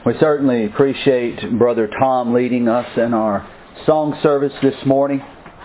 We certainly appreciate Brother Tom leading us in our song service this morning.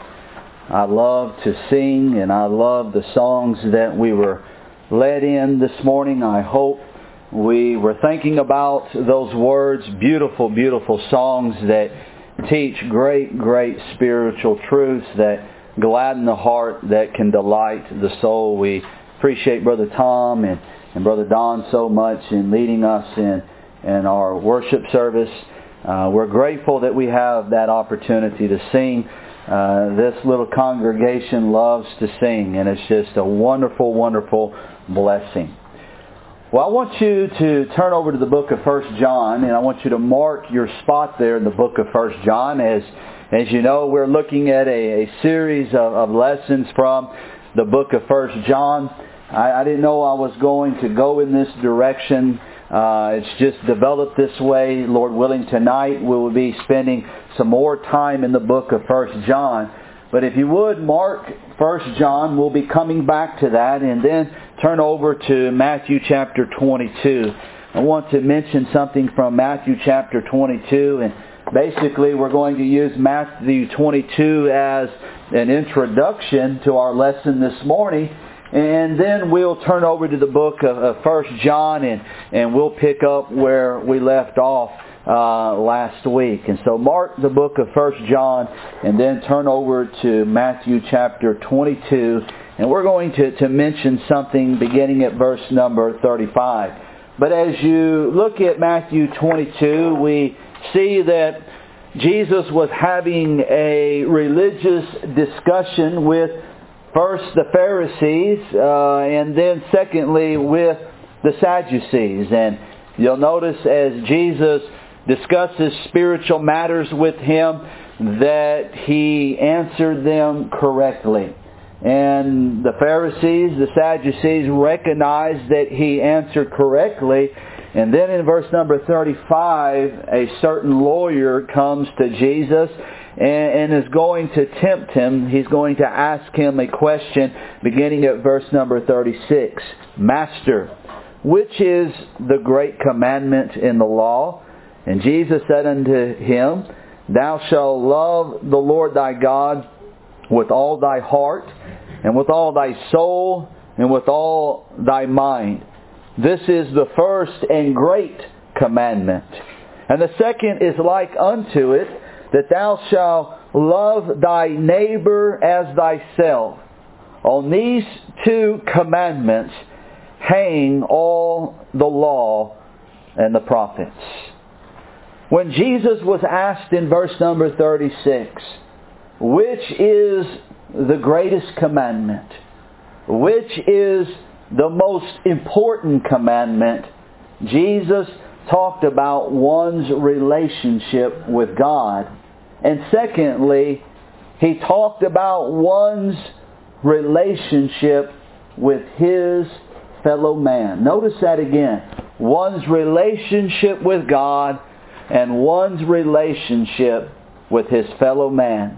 I love to sing and I love the songs that we were led in this morning. I hope we were thinking about those words, beautiful, beautiful songs that teach great, great spiritual truths that gladden the heart, that can delight the soul. We appreciate Brother Tom and Brother Don so much in leading us in our worship service. We're grateful that we have that opportunity to sing. This little congregation loves to sing, and it's just a wonderful, wonderful blessing. Well, I want you to turn over to the book of 1 John, and I want you to mark your spot there in the book of 1 John. As you know, we're looking at a series of lessons from the book of 1 John. I didn't know I was going to go in this direction. It's just developed this way. Lord willing, tonight we will be spending some more time in the book of 1 John. But if you would, mark 1 John. We'll be coming back to that. And then turn over to Matthew chapter 22. I want to mention something from Matthew chapter 22. And basically we're going to use Matthew 22 as an introduction to our lesson this morning. And then we'll turn over to the book of 1 John and we'll pick up where we left off last week. And so mark the book of 1 John and then turn over to Matthew chapter 22. And we're going to mention something beginning at verse number 35. But as you look at Matthew 22, we see that Jesus was having a religious discussion with first the Pharisees, and then secondly with the Sadducees. And you'll notice as Jesus discusses spiritual matters with him that he answered them correctly. And the Pharisees, the Sadducees recognized that he answered correctly. And then in verse number 35, a certain lawyer comes to Jesus and is going to tempt him. He's going to ask him a question beginning at verse number 36. Master, which is the great commandment in the law? And Jesus said unto him, Thou shalt love the Lord thy God with all thy heart, and with all thy soul, and with all thy mind. This is the first and great commandment. And the second is like unto it, that thou shalt love thy neighbor as thyself. On these two commandments hang all the law and the prophets. When Jesus was asked in verse number 36, which is the greatest commandment? Which is the most important commandment? Jesus talked about one's relationship with God. And secondly, he talked about one's relationship with his fellow man. Notice that again. One's relationship with God and one's relationship with his fellow man.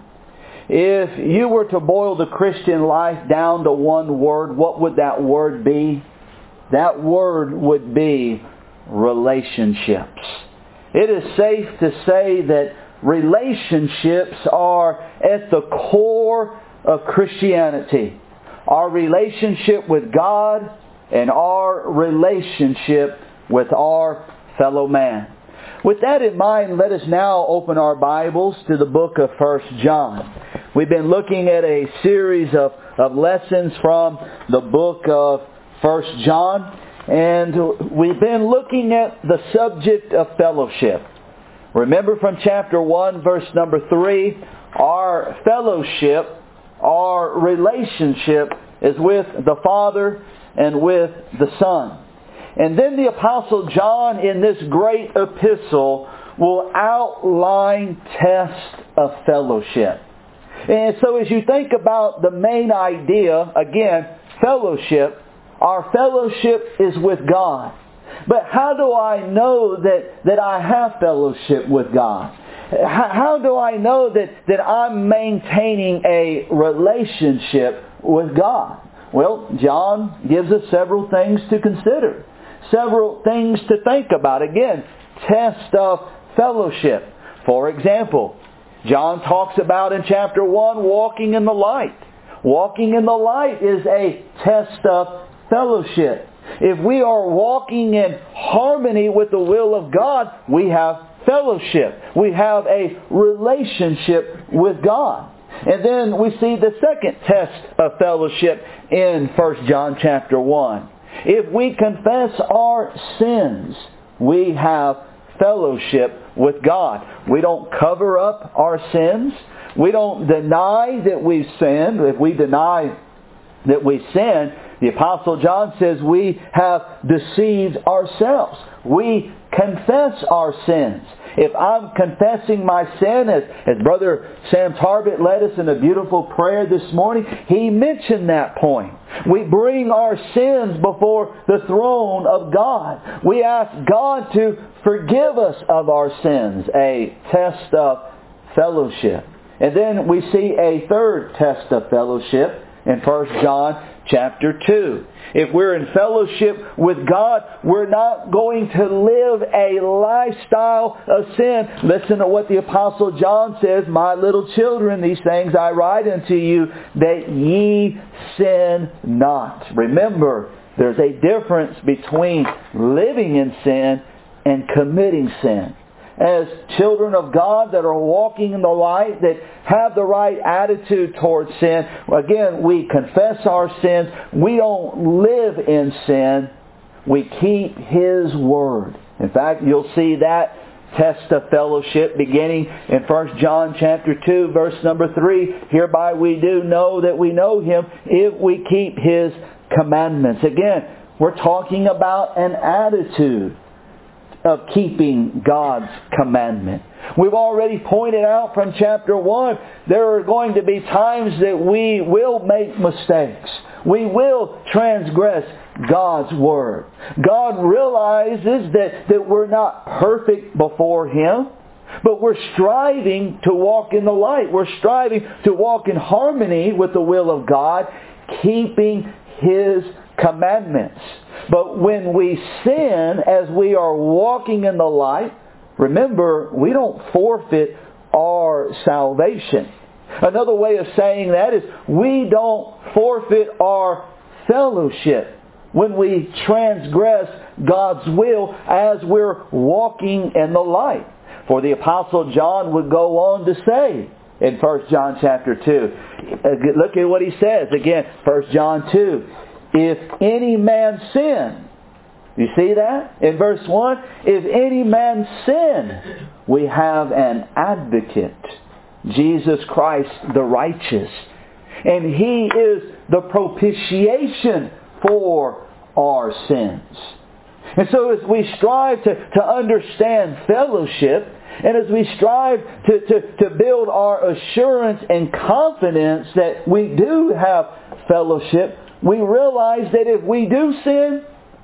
If you were to boil the Christian life down to one word, what would that word be? That word would be relationships. It is safe to say that relationships are at the core of Christianity. Our relationship with God and our relationship with our fellow man. With that in mind, let us now open our Bibles to the book of 1 John. We've been looking at a series of lessons from the book of 1 John, and we've been looking at the subject of fellowship. Remember from chapter 1, verse number 3, our fellowship, our relationship is with the Father and with the Son. And then the Apostle John in this great epistle will outline tests of fellowship. And so as you think about the main idea, again, fellowship, our fellowship is with God. But how do I know that I have fellowship with God? How do I know that I'm maintaining a relationship with God? Well, John gives us several things to consider. Several things to think about. Again, test of fellowship. For example, John talks about in chapter 1 walking in the light. Walking in the light is a test of fellowship. If we are walking in harmony with the will of God, we have fellowship. We have a relationship with God. And then we see the second test of fellowship in 1 John chapter 1. If we confess our sins, we have fellowship with God. We don't cover up our sins. We don't deny that we've sinned. If we deny that we sin, the Apostle John says we have deceived ourselves. We confess our sins. If I'm confessing my sin, as Brother Sam Tarbett led us in a beautiful prayer this morning, he mentioned that point. We bring our sins before the throne of God. We ask God to forgive us of our sins, a test of fellowship. And then we see a third test of fellowship in 1 John chapter 2. If we're in fellowship with God, we're not going to live a lifestyle of sin. Listen to what the Apostle John says, "My little children, these things I write unto you, that ye sin not." Remember, there's a difference between living in sin and committing sin. As children of God that are walking in the light, that have the right attitude towards sin, again, we confess our sins. We don't live in sin. We keep His Word. In fact, you'll see that test of fellowship beginning in 1 John chapter 2, verse number 3. "Hereby we do know that we know Him if we keep His commandments." Again, we're talking about an attitude of keeping God's commandment. We've already pointed out from chapter 1, there are going to be times that we will make mistakes. We will transgress God's Word. God realizes that we're not perfect before Him, but we're striving to walk in the light. We're striving to walk in harmony with the will of God, keeping His commandments. But when we sin as we are walking in the light, remember, we don't forfeit our salvation. Another way of saying that is we don't forfeit our fellowship when we transgress God's will as we're walking in the light. For the Apostle John would go on to say in 1 John chapter 2, look at what he says again, 1 John 2. "If any man sin," you see that? In verse 1, "If any man sin, we have an advocate, Jesus Christ the righteous. And He is the propitiation for our sins." And so as we strive to understand fellowship, and as we strive to build our assurance and confidence that we do have fellowship, we realize that if we do sin,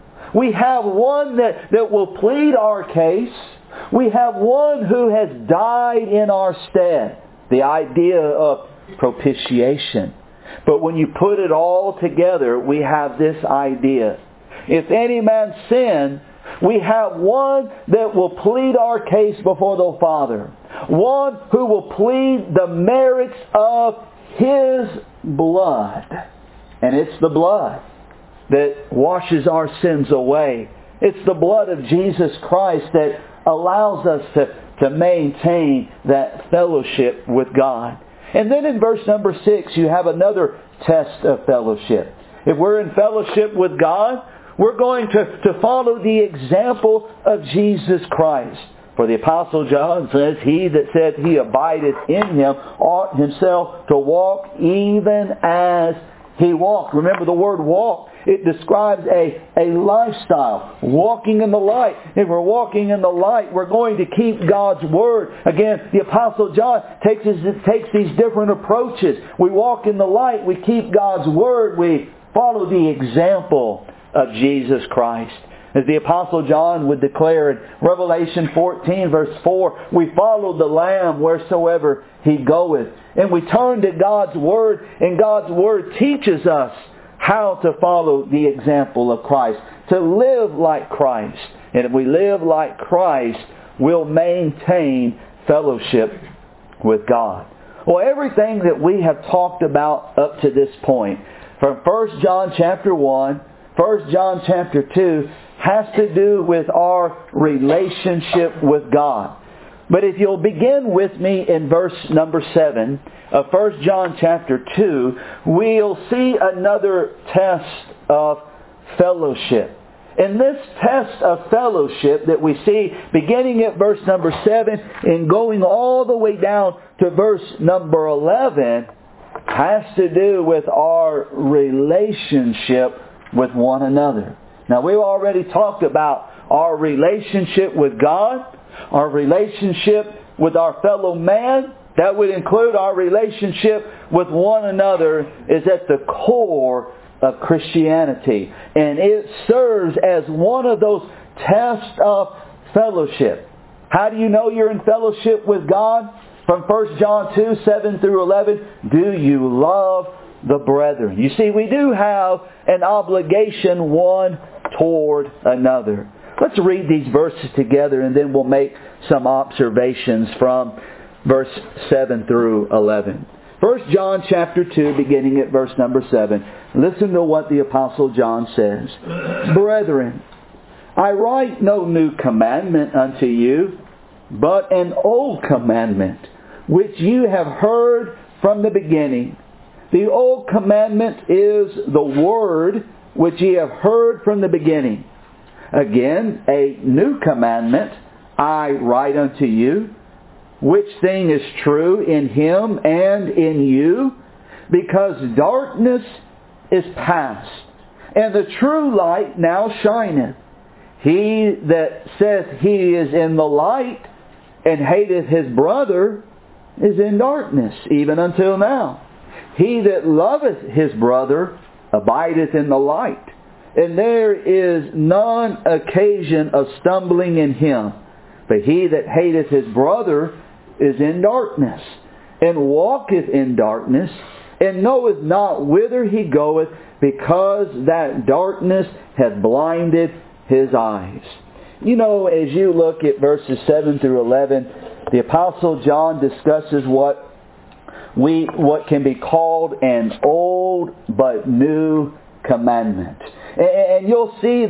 we have one that will plead our case. We have one who has died in our stead. The idea of propitiation. But when you put it all together, we have this idea. If any man sin, we have one that will plead our case before the Father. One who will plead the merits of His blood. And it's the blood that washes our sins away. It's the blood of Jesus Christ that allows us to maintain that fellowship with God. And then in verse number 6, you have another test of fellowship. If we're in fellowship with God, we're going to follow the example of Jesus Christ. For the Apostle John says, "He that said he abideth in Him ought himself to walk even as He walked." Remember the word walk. It describes a lifestyle. Walking in the light. If we're walking in the light, we're going to keep God's Word. Again, the Apostle John takes these different approaches. We walk in the light. We keep God's Word. We follow the example of Jesus Christ. As the Apostle John would declare in Revelation 14 verse 4, "We follow the Lamb wheresoever He goeth." And we turn to God's Word, and God's Word teaches us how to follow the example of Christ, to live like Christ. And if we live like Christ, we'll maintain fellowship with God. Well, everything that we have talked about up to this point, from 1 John chapter 1, 1 John chapter 2, has to do with our relationship with God. But if you'll begin with me in verse number 7 of 1 John chapter 2, we'll see another test of fellowship. And this test of fellowship that we see beginning at verse number 7 and going all the way down to verse number 11 has to do with our relationship with one another. Now, we've already talked about our relationship with God, our relationship with our fellow man. That would include our relationship with one another is at the core of Christianity. And it serves as one of those tests of fellowship. How do you know you're in fellowship with God? From 1 John 2, 7 through 11, do you love the brethren? You see, we do have an obligation one toward another. Let's read these verses together and then we'll make some observations from verse 7 through 11. 1 John chapter 2, beginning at verse number 7. Listen to what the Apostle John says. Brethren, I write no new commandment unto you, but an old commandment, which you have heard from the beginning. The old commandment is the word which ye have heard from the beginning. Again, a new commandment I write unto you, which thing is true in him and in you, because darkness is past, and the true light now shineth. He that saith he is in the light, and hateth his brother, is in darkness, even until now. He that loveth his brother abideth in the light, and there is none occasion of stumbling in him. But he that hateth his brother is in darkness, and walketh in darkness, and knoweth not whither he goeth, because that darkness hath blinded his eyes. You know, as you look at verses 7 through 11, the Apostle John discusses what can be called an old but new commandment. And you'll see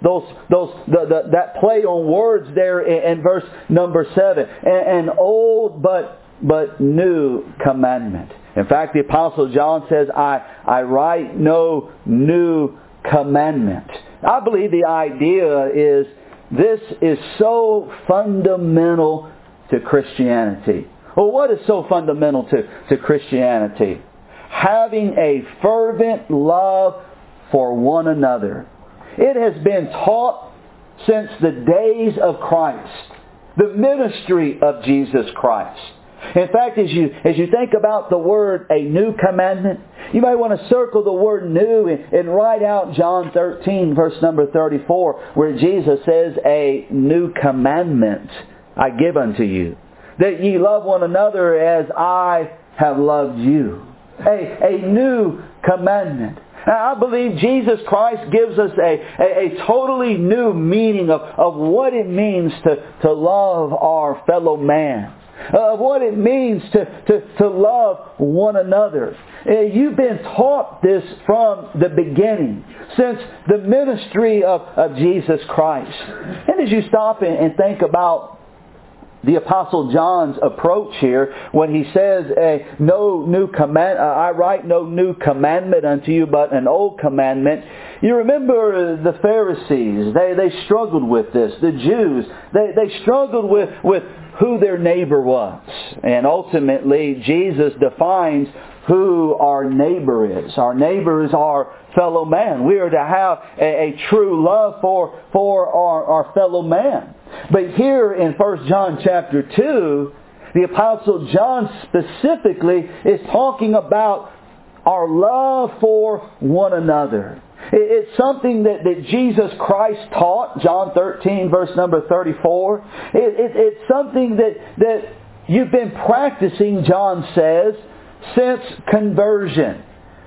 that play on words there in verse number 7. An old but new commandment. In fact, the Apostle John says, I write no new commandment. I believe the idea is this is so fundamental to Christianity. Well, what is so fundamental to Christianity? Having a fervent love for one another. It has been taught since the days of Christ, the ministry of Jesus Christ. In fact, as you think about the word a new commandment, you may want to circle the word new and write out John 13 verse number 34, where Jesus says, a new commandment I give unto you, that ye love one another as I have loved you. A new commandment. Now, I believe Jesus Christ gives us a totally new meaning of what it means to love our fellow man. Of what it means to love one another. You've been taught this from the beginning, since the ministry of Jesus Christ. And as you stop and think about the Apostle John's approach here, when he says, I write no new commandment unto you, but an old commandment. You remember the Pharisees, they struggled with this. The Jews, they struggled with who their neighbor was. And ultimately, Jesus defines who our neighbor is. Our neighbor is our fellow man. We are to have a true love for our fellow man. But here in 1 John chapter 2, the Apostle John specifically is talking about our love for one another. It's something that Jesus Christ taught, John 13 verse number 34. It's something that you've been practicing, John says, since conversion.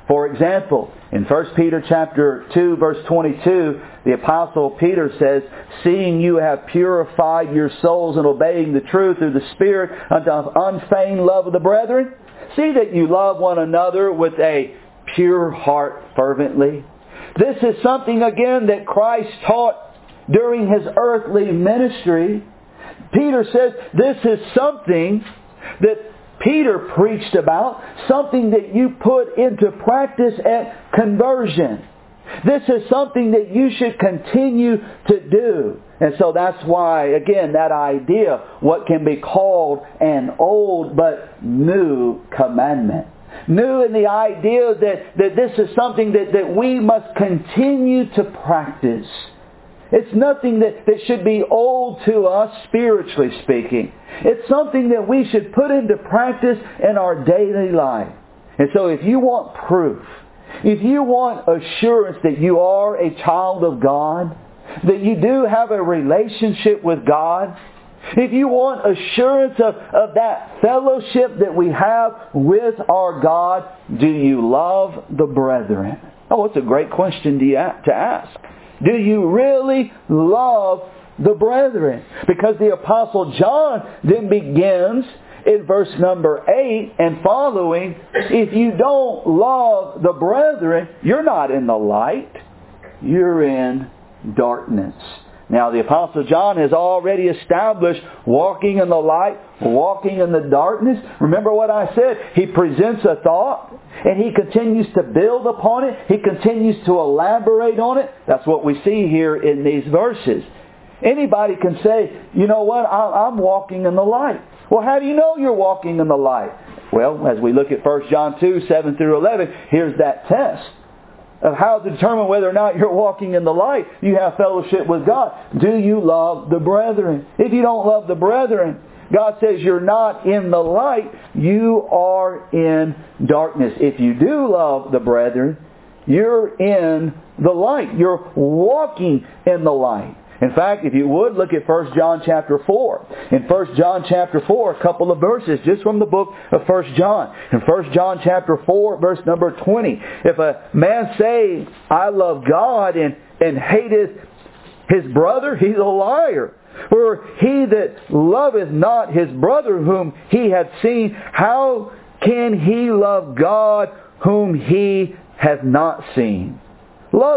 For example, in 1 Peter chapter 2, verse 22, the Apostle Peter says, "Seeing you have purified your souls in obeying the truth through the Spirit unto unfeigned love of the brethren, see that you love one another with a pure heart fervently." This is something, again, that Christ taught during His earthly ministry. Peter says this is something that Peter preached about, something that you put into practice at conversion. This is something that you should continue to do. And so that's why, again, that idea, what can be called an old but new commandment. New in the idea that this is something that we must continue to practice. It's nothing that should be old to us, spiritually speaking. It's something that we should put into practice in our daily life. And so if you want proof, if you want assurance that you are a child of God, that you do have a relationship with God, if you want assurance of that fellowship that we have with our God, do you love the brethren? Oh, it's a great question to ask. Do you really love the brethren? Because the Apostle John then begins in verse number 8 and following, if you don't love the brethren, you're not in the light, you're in darkness. Now the Apostle John has already established walking in the light, walking in the darkness. Remember what I said? He presents a thought and he continues to build upon it. He continues to elaborate on it. That's what we see here in these verses. Anybody can say, you know what, I'm walking in the light. Well, how do you know you're walking in the light? Well, as we look at 1 John 2, 7 through 11, here's that test of how to determine whether or not you're walking in the light. You have fellowship with God. Do you love the brethren? If you don't love the brethren, God says you're not in the light, you are in darkness. If you do love the brethren, you're in the light. You're walking in the light. In fact, if you would, look at 1 John chapter 4. In 1 John chapter 4, a couple of verses just from the book of 1 John. In 1 John chapter 4, verse number 20. If a man say, I love God and hateth his brother, he's a liar. For he that loveth not his brother whom he hath seen, how can he love God whom he hath not seen? Love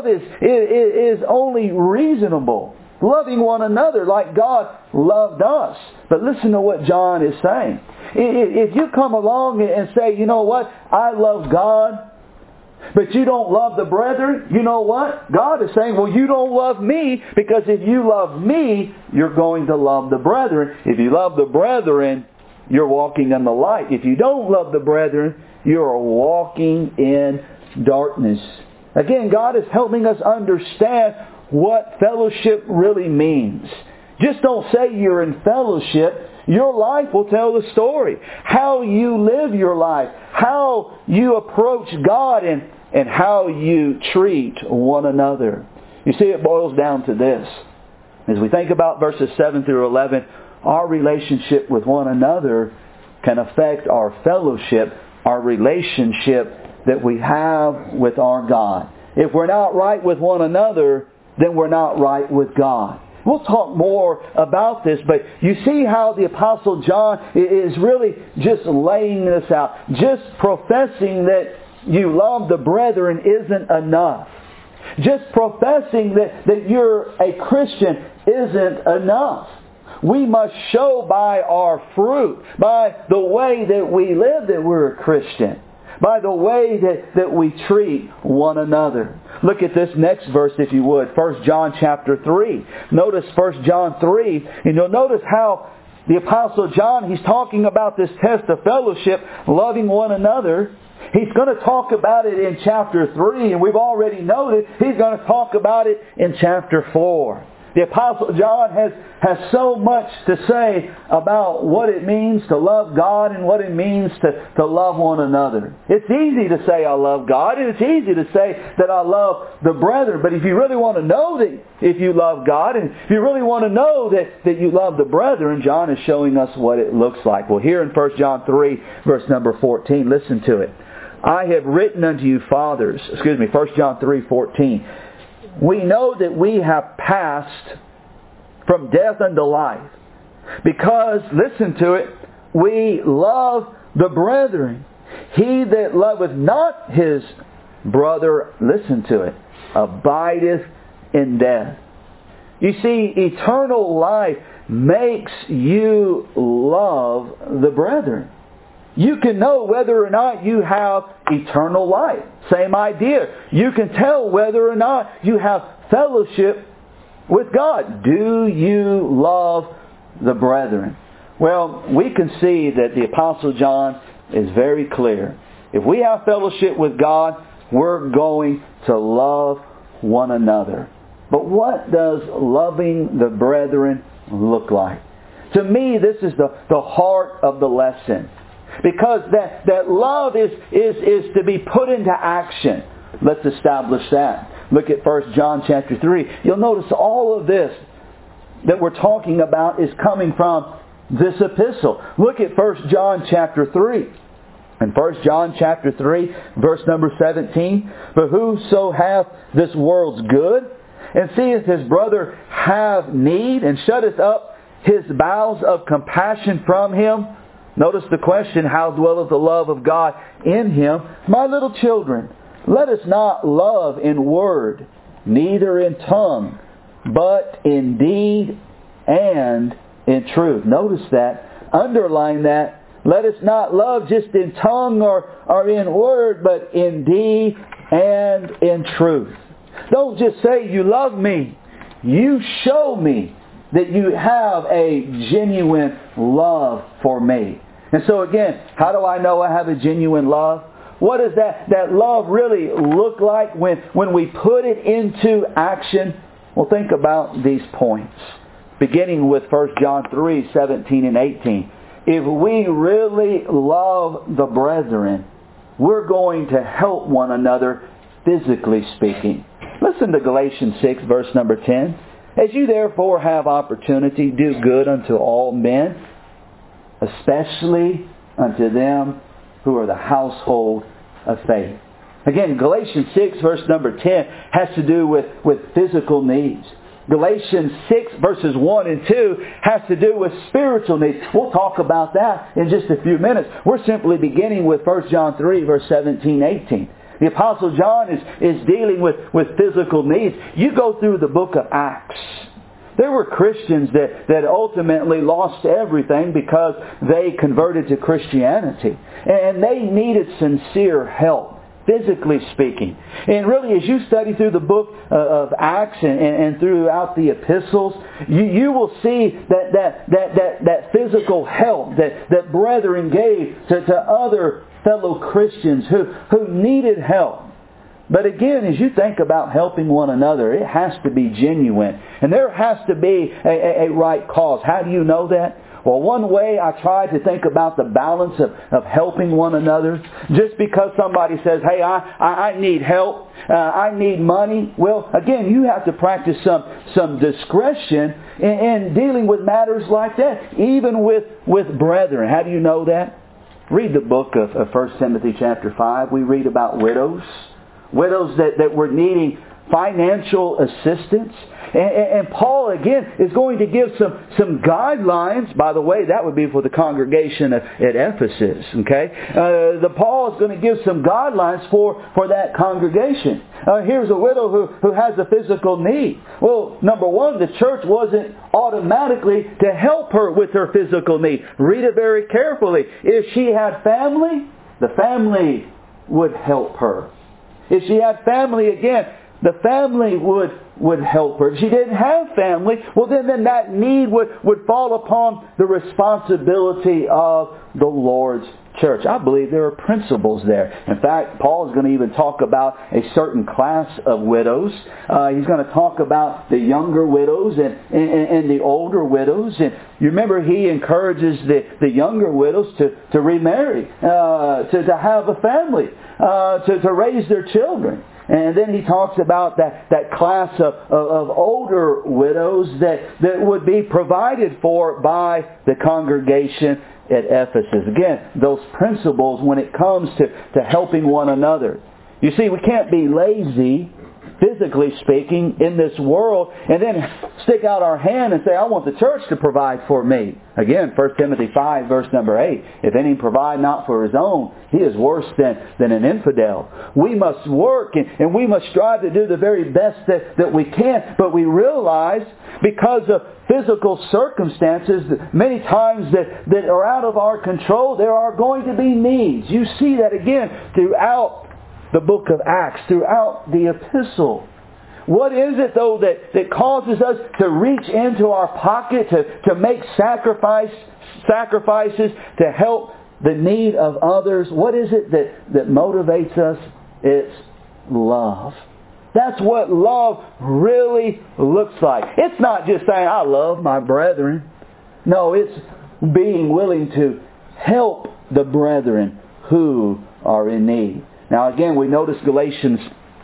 is only reasonable. Loving one another like God loved us. But listen to what John is saying. If you come along and say, you know what, I love God, but you don't love the brethren, you know what? God is saying, well, you don't love me, because if you love me, you're going to love the brethren. If you love the brethren, you're walking in the light. If you don't love the brethren, you're walking in darkness. Again, God is helping us understand what fellowship really means. Just don't say you're in fellowship. Your life will tell the story. How you live your life. How you approach God and how you treat one another. You see, it boils down to this. As we think about verses 7 through 11, our relationship with one another can affect our fellowship, our relationship that we have with our God. If we're not right with one another, then we're not right with God. We'll talk more about this, but you see how the Apostle John is really just laying this out. Just professing that you love the brethren isn't enough. Just professing that you're a Christian isn't enough. We must show by our fruit, by the way that we live, that we're a Christian. By the way that we treat one another. Look at this next verse, if you would. 1 John chapter 3. Notice 1 John 3. And you'll notice how the Apostle John, he's talking about this test of fellowship, loving one another. He's going to talk about it in chapter 3. And we've already noted he's going to talk about it in chapter 4. The Apostle John has so much to say about what it means to love God and what it means to love one another. It's easy to say I love God, and it's easy to say that I love the brethren. But if you really want to know that if you love God, and if you really want to know that you love the brethren, John is showing us what it looks like. Well, here in 1 John 3, verse number 14, listen to it. I have written unto you, fathers. 1 John 3:14. We know that we have passed from death unto life. Because, listen to it, we love the brethren. He that loveth not his brother, listen to it, abideth in death. You see, eternal life makes you love the brethren. You can know whether or not you have eternal life. Same idea. You can tell whether or not you have fellowship with God. Do you love the brethren? Well, we can see that the Apostle John is very clear. If we have fellowship with God, we're going to love one another. But what does loving the brethren look like? To me, this is the heart of the lesson. Because that love is to be put into action. Let's establish that. Look at 1 John chapter 3. You'll notice all of this that we're talking about is coming from this epistle. Look at 1 John chapter 3. In 1 John chapter 3, verse number 17. But whoso hath this world's good, and seeth his brother have need, and shutteth up his bowels of compassion from him. Notice the question, how dwelleth the love of God in him? My little children, let us not love in word, neither in tongue, but in deed and in truth. Notice that. Underline that. Let us not love just in tongue or in word, but in deed and in truth. Don't just say you love me. You show me that you have a genuine love for me. And so again, how do I know I have a genuine love? What does that love really look like when we put it into action? Well, think about these points. Beginning with 1 John 3, 17 and 18. If we really love the brethren, we're going to help one another physically speaking. Listen to Galatians 6, verse number 10. As you therefore have opportunity, do good unto all men, especially unto them who are the household of faith. Again, Galatians 6, verse number 10 has to do with physical needs. Galatians 6, verses 1 and 2 has to do with spiritual needs. We'll talk about that in just a few minutes. We're simply beginning with 1 John 3, verse 17, 18. The Apostle John is dealing with physical needs. You go through the book of Acts. There were Christians that ultimately lost everything because they converted to Christianity. And they needed sincere help, physically speaking. And really, as you study through the book of Acts and throughout the epistles, you will see that physical help that brethren gave to other fellow Christians who needed help. But again, as you think about helping one another, it has to be genuine. And there has to be a right cause. How do you know that? Well, one way I try to think about the balance of helping one another. Just because somebody says, hey, I need help, I need money. Well, again, you have to practice some discretion in dealing with matters like that. Even with brethren. How do you know that? Read the book of 1 Timothy chapter 5. We read about widows. Widows that were needing financial assistance. And Paul, again, is going to give some guidelines. By the way, that would be for the congregation at Ephesus. Okay, Paul is going to give some guidelines for that congregation. Here's a widow who has a physical need. Well, number one, the church wasn't automatically to help her with her physical need. Read it very carefully. If she had family, the family would help her. If she had family, again, the family would help her. If she didn't have family, well then that need would fall upon the responsibility of the Lord's church. I believe there are principles there. In fact, Paul is going to even talk about a certain class of widows. He's going to talk about the younger widows and the older widows. And you remember he encourages the younger widows to remarry, to have a family, to raise their children. And then he talks about that class of older widows that would be provided for by the congregation at Ephesus. Again, those principles when it comes to helping one another. You see, we can't be lazy, physically speaking, in this world and then stick out our hand and say, I want the church to provide for me. Again, 1 Timothy 5 verse number 8. If any provide not for his own, he is worse than an infidel. We must work and we must strive to do the very best that we can. But we realize because of physical circumstances, many times that are out of our control, there are going to be needs. You see that again throughout the book of Acts, throughout the epistle. What is it though that causes us to reach into our pocket, to make sacrifices to help the need of others? What is it that motivates us? It's love. That's what love really looks like. It's not just saying, I love my brethren. No, it's being willing to help the brethren who are in need. Now again, we notice Galatians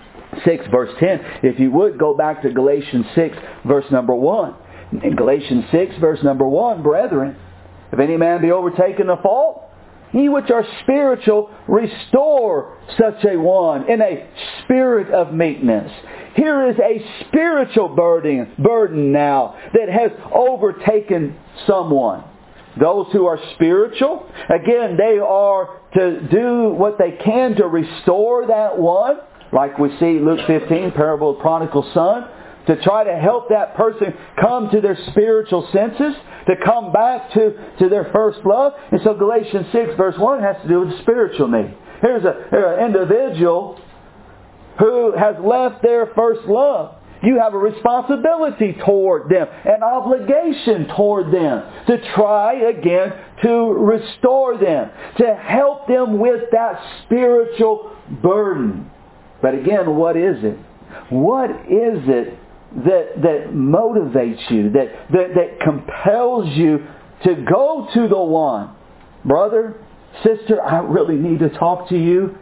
6 verse 10. If you would go back to Galatians 6 verse number 1. In Galatians 6 verse number 1, brethren, if any man be overtaken of fault, ye which are spiritual, restore such a one in a spirit of meekness. Here is a spiritual burden now that has overtaken someone. Those who are spiritual, again, they are to do what they can to restore that one. Like we see Luke 15, parable of the prodigal son. To try to help that person come to their spiritual senses. To come back to their first love. And so Galatians 6 verse 1 has to do with the spiritual need. Here's an individual who has left their first love. You have a responsibility toward them, an obligation toward them, to try again to restore them, to help them with that spiritual burden. But again, what is it? What is it that motivates you, that compels you to go to the one? Brother, sister, I really need to talk to you.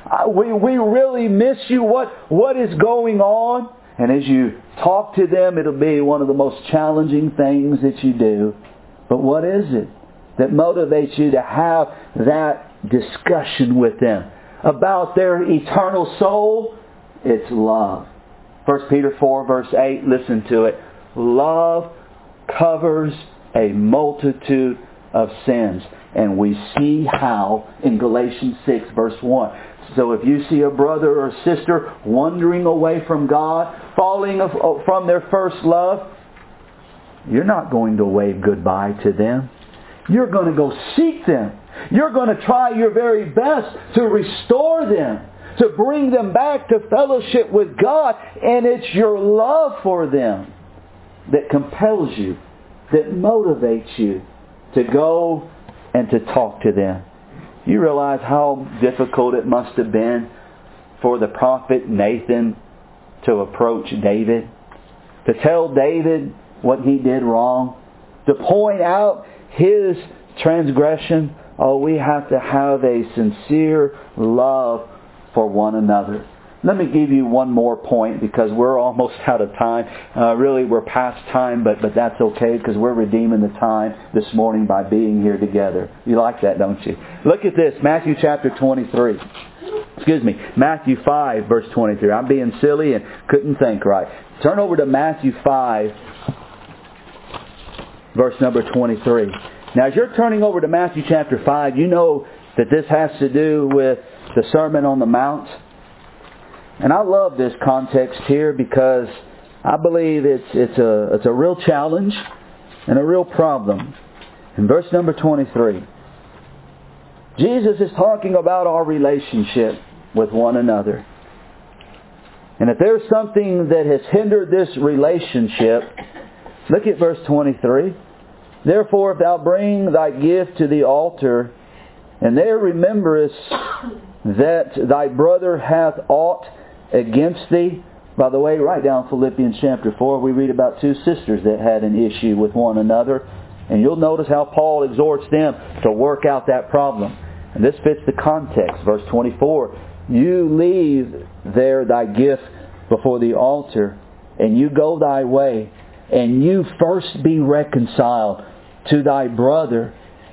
We really miss you. What is going on? And as you talk to them, it'll be one of the most challenging things that you do. But what is it that motivates you to have that discussion with them about their eternal soul? It's love. 1 Peter 4 verse 8, listen to it. Love covers a multitude of sins. And we see how in Galatians 6 verse 1. So if you see a brother or sister wandering away from God, falling from their first love, you're not going to wave goodbye to them. You're going to go seek them. You're going to try your very best to restore them, to bring them back to fellowship with God. And it's your love for them that compels you, that motivates you to go and to talk to them. You realize how difficult it must have been for the prophet Nathan to approach David, to tell David what he did wrong, to point out his transgression. Oh, we have to have a sincere love for one another. Let me give you one more point because we're almost out of time. Really, we're past time, but that's okay because we're redeeming the time this morning by being here together. You like that, don't you? Look at this, Matthew chapter 23. Matthew 5 verse 23. I'm being silly and couldn't think right. Turn over to Matthew 5 verse number 23. Now as you're turning over to Matthew chapter 5, you know that this has to do with the Sermon on the Mount. And I love this context here because I believe it's a real challenge and a real problem. In verse number 23, Jesus is talking about our relationship with one another. And if there's something that has hindered this relationship, look at verse 23. Therefore, if thou bring thy gift to the altar, and there rememberest that thy brother hath aught against thee. By the way, write down Philippians chapter 4. We read about two sisters that had an issue with one another. And you'll notice how Paul exhorts them to work out that problem. And this fits the context. Verse 24. You leave there thy gift before the altar, and you go thy way, and you first be reconciled to thy brother,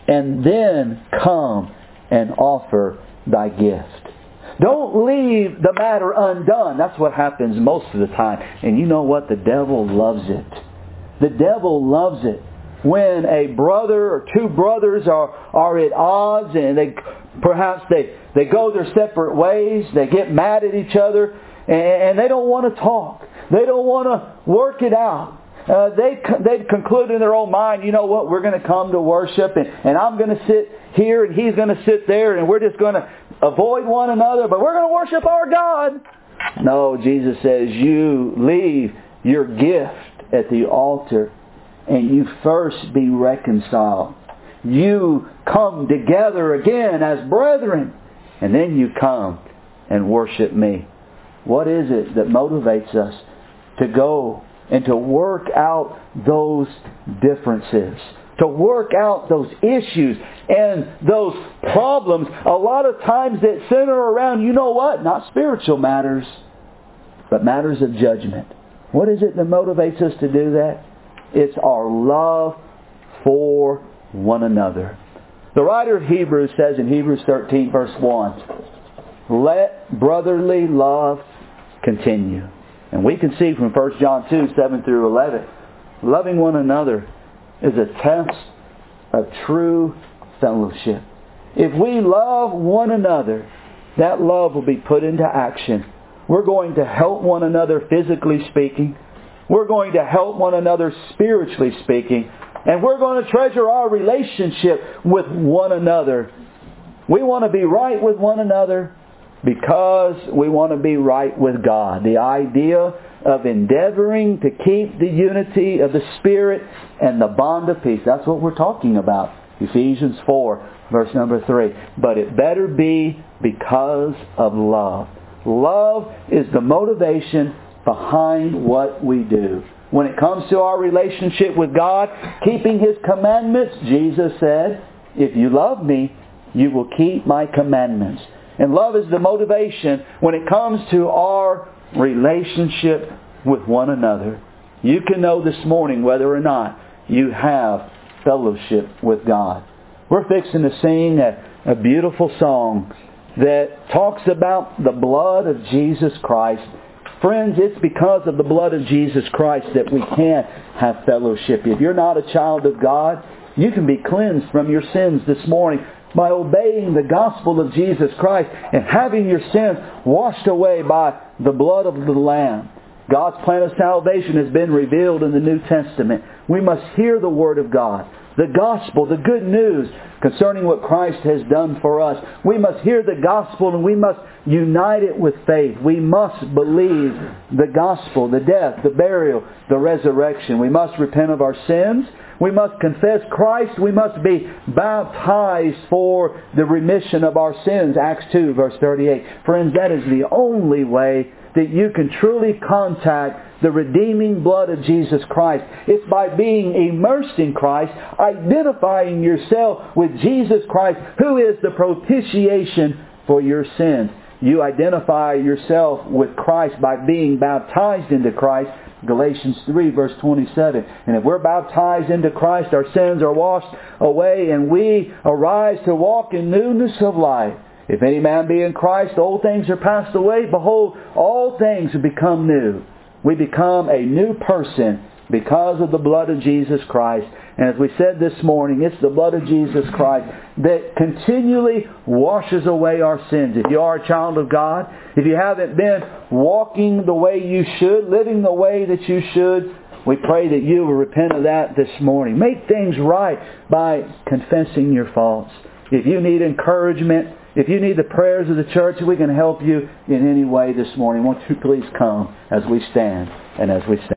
and then come and offer thy gift. Don't leave the matter undone. That's what happens most of the time. And you know what? The devil loves it. The devil loves it. When a brother or two brothers are at odds and perhaps they go their separate ways, they get mad at each other, and they don't want to talk. They don't want to work it out. They've concluded in their own mind, you know what, we're going to come to worship and I'm going to sit here and he's going to sit there and we're just going to avoid one another, but we're going to worship our God. No, Jesus says you leave your gift at the altar and you first be reconciled. You come together again as brethren and then you come and worship me. What is it that motivates us to go and to work out those differences, to work out those issues and those problems, a lot of times that center around, you know what, not spiritual matters, but matters of judgment. What is it that motivates us to do that? It's our love for one another. The writer of Hebrews says in Hebrews 13 verse 1, let brotherly love continue. And we can see from 1 John 2, 7 through 11, loving one another is a test of true fellowship. If we love one another, that love will be put into action. We're going to help one another physically speaking. We're going to help one another spiritually speaking. And we're going to treasure our relationship with one another. We want to be right with one another because we want to be right with God. The idea of endeavoring to keep the unity of the Spirit and the bond of peace. That's what we're talking about. Ephesians 4, verse number 3. But it better be because of love. Love is the motivation behind what we do. When it comes to our relationship with God, keeping His commandments, Jesus said, if you love me, you will keep my commandments. And love is the motivation when it comes to our relationship with one another. You can know this morning whether or not you have fellowship with God. We're fixing to sing a beautiful song that talks about the blood of Jesus Christ. Friends, it's because of the blood of Jesus Christ that we can have fellowship. If you're not a child of God, you can be cleansed from your sins this morning by obeying the gospel of Jesus Christ and having your sins washed away by the blood of the Lamb. God's plan of salvation has been revealed in the New Testament. We must hear the Word of God, the gospel, the good news concerning what Christ has done for us. We must hear the gospel and we must unite it with faith. We must believe the gospel, the death, the burial, the resurrection. We must repent of our sins. We must confess Christ. We must be baptized for the remission of our sins. Acts 2, verse 38. Friends, that is the only way that you can truly contact the redeeming blood of Jesus Christ. It's by being immersed in Christ, identifying yourself with Jesus Christ, who is the propitiation for your sins. You identify yourself with Christ by being baptized into Christ. Galatians 3 verse 27. And if we're baptized into Christ, our sins are washed away and we arise to walk in newness of life. If any man be in Christ, old things are passed away. Behold, all things have become new. We become a new person because of the blood of Jesus Christ. And as we said this morning, it's the blood of Jesus Christ that continually washes away our sins. If you are a child of God, if you haven't been walking the way you should, living the way that you should, we pray that you will repent of that this morning. Make things right by confessing your faults. If you need encouragement, if you need the prayers of the church, we can help you in any way this morning. Won't you please come as we stand and as we stand.